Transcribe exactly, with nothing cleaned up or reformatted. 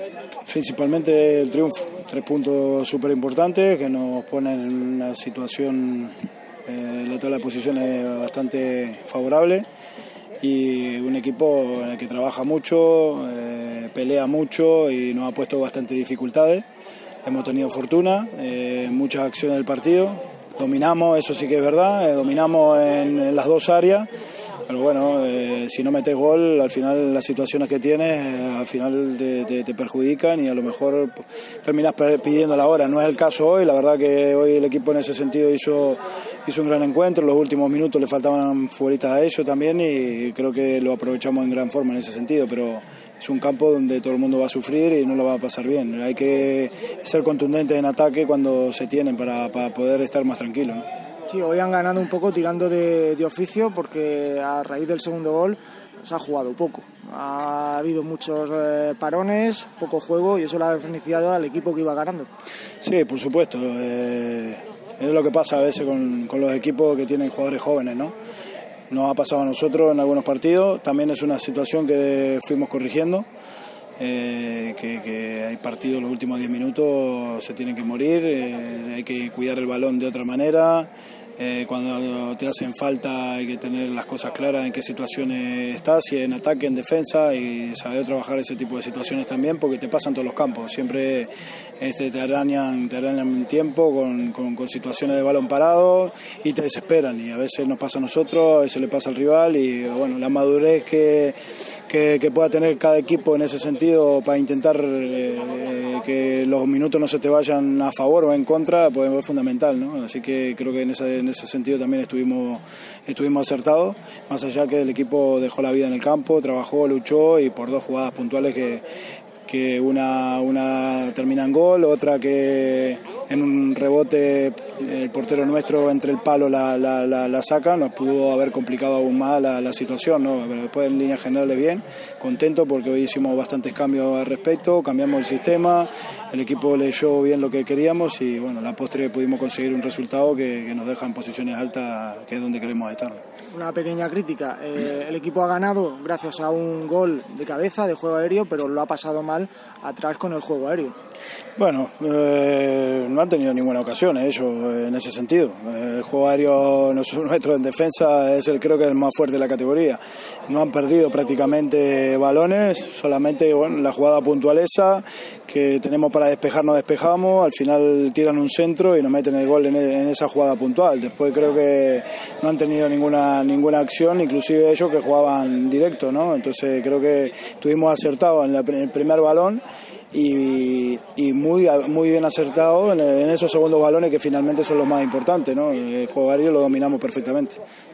Principalmente el triunfo, tres puntos súper importantes que nos ponen en una situación, eh, la tabla de posiciones bastante favorable y un equipo en el que trabaja mucho, eh, pelea mucho y nos ha puesto bastantes dificultades. Hemos tenido fortuna en eh, muchas acciones del partido, dominamos, eso sí que es verdad, eh, dominamos en, en las dos áreas. Pero bueno, eh, si no metes gol, al final las situaciones que tienes, eh, al final te, te, te perjudican y a lo mejor pues, terminas pidiendo la hora. No es el caso hoy, la verdad que hoy el equipo en ese sentido hizo, hizo un gran encuentro, los últimos minutos le faltaban futbolistas a ellos también y creo que lo aprovechamos en gran forma en ese sentido, pero es un campo donde todo el mundo va a sufrir y no lo va a pasar bien. Hay que ser contundentes en ataque cuando se tienen para, para poder estar más tranquilos, ¿no? Sí, hoy han ganado un poco tirando de, de oficio porque a raíz del segundo gol se ha jugado poco. Ha habido muchos eh, parones, poco juego y eso le ha beneficiado al equipo que iba ganando. Sí, por supuesto. Eh, es lo que pasa a veces con, con los equipos que tienen jugadores jóvenes, ¿no? Nos ha pasado a nosotros en algunos partidos. También es una situación que fuimos corrigiendo. Eh, que, que hay partidos los últimos diez minutos se tienen que morir, eh, hay que cuidar el balón de otra manera, eh, cuando te hacen falta hay que tener las cosas claras en qué situaciones estás, si en ataque, en defensa y saber trabajar ese tipo de situaciones también porque te pasan todos los campos, siempre este, te arañan te arañan tiempo con, con, con situaciones de balón parado y te desesperan y a veces nos pasa a nosotros, a veces le pasa al rival y bueno, la madurez que Que, que pueda tener cada equipo en ese sentido para intentar eh, que los minutos no se te vayan a favor o en contra, pues es fundamental, ¿no? Así que creo que en ese, en ese sentido también estuvimos, estuvimos acertados, más allá que el equipo dejó la vida en el campo, trabajó, luchó y por dos jugadas puntuales que, que una, una termina en gol, otra que en un rebote el portero nuestro entre el palo la, la, la, la saca, nos pudo haber complicado aún más la, la situación, ¿no? Pero después en líneas generales bien, contento porque hoy hicimos bastantes cambios al respecto, cambiamos el sistema, el equipo leyó bien lo que queríamos y bueno, la postre pudimos conseguir un resultado que, que nos deja en posiciones altas, que es donde queremos estar. Una pequeña crítica, eh, el equipo ha ganado gracias a un gol de cabeza, de juego aéreo, pero lo ha pasado mal atrás con el juego aéreo. Bueno, eh, no han tenido ninguna ocasión ellos eh, en ese sentido. Eh, el juego aéreo nuestro en defensa es el creo que es el más fuerte de la categoría. No han perdido prácticamente balones, solamente bueno, la jugada puntual esa que tenemos para despejar no despejamos, al final tiran un centro y nos meten el gol en, en esa jugada puntual. Después creo que no han tenido ninguna ninguna acción, inclusive ellos que jugaban directo, ¿no? Entonces creo que estuvimos acertados en, la, en el primer balón. Y, y muy, muy bien acertado en, en esos segundos balones que finalmente son los más importantes, ¿no? El juego aéreo lo dominamos perfectamente.